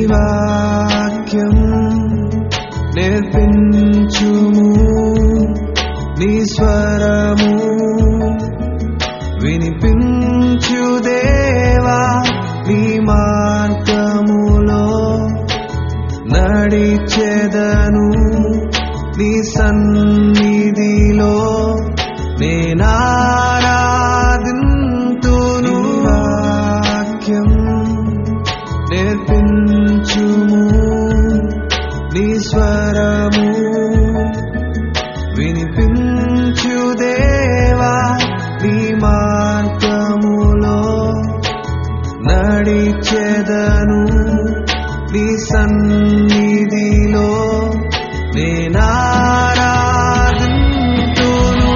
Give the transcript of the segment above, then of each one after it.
వాక్యం నేర్పించుము, నీ స్వరము వినిపించు దేవా, నీ మార్గములో నడిచెదను, నీ సన్నిధిలో నేనారాధింతును. వాక్యం నేర్పించుము, నీ స్వరము వినిపించు దేవా, నీ మార్గములో నడిచెదను, నీ సన్నిధిలో నేనారాధింతును.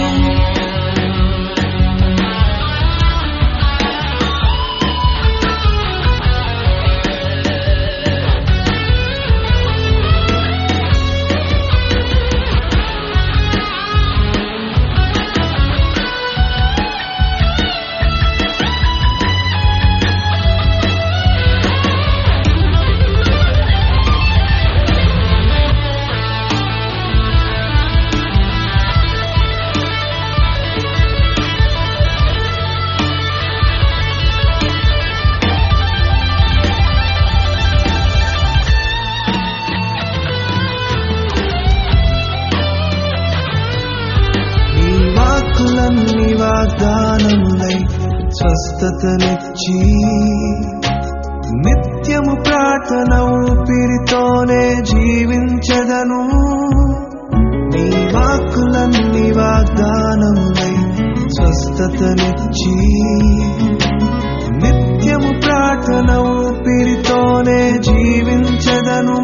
నీ వాగ్దానములై స్వస్థతనిచ్చి, నిత్యము ప్రార్థన ఊపిరితోనే జీవించెదను. నీ వాక్కులన్నీ వాగ్దానములై స్వస్థతనిచ్చి, నిత్యము ప్రార్థన ఊపిరితోనే జీవించెదను.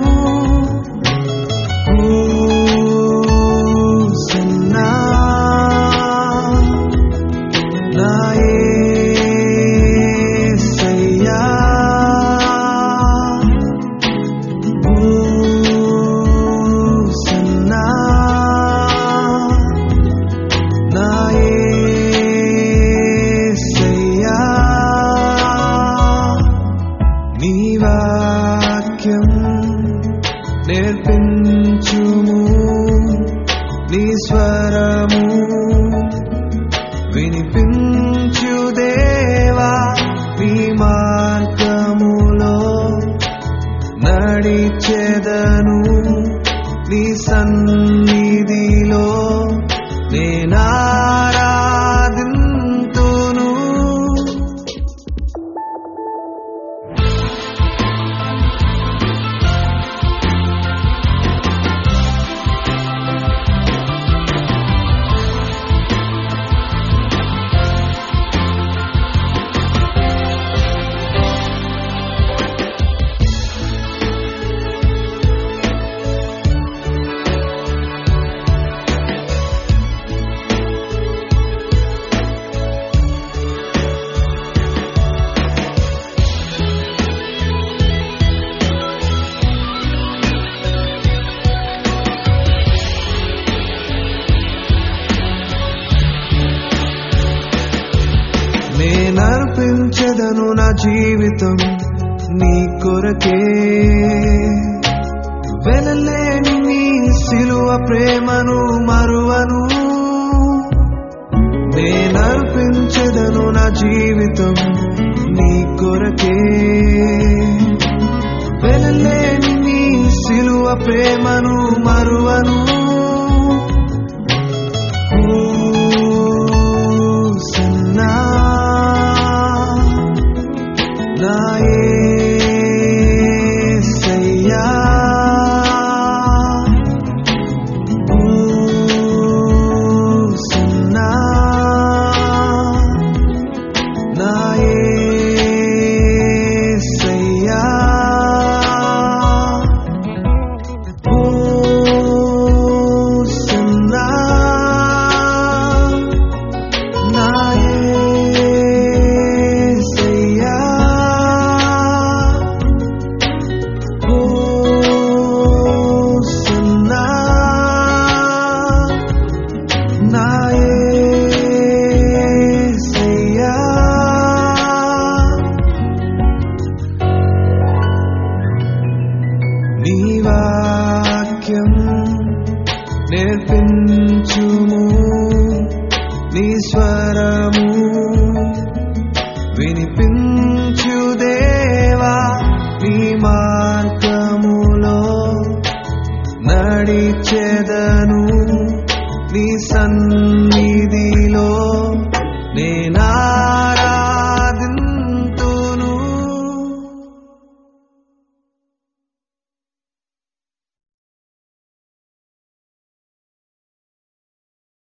నీ వాక్యం నేర్పించుము, నీ స్వరము వినిపించు దేవా, నీ మార్గములో నడిచెదను, నీ సన్నిధిలో నేనారాధింతును. నేనర్పించెదను నా జీవితం నీ కొరకే, వెలలేని నీ సిలువ ప్రేమను మరువను. నేనర్పించెదను నా జీవితం నీ కొరకే, వెలలేని నీ సిలువ ప్రేమను మరువను. నా దేవా నీ మార్గములో నడిచెదను నీ సన్నిధిలో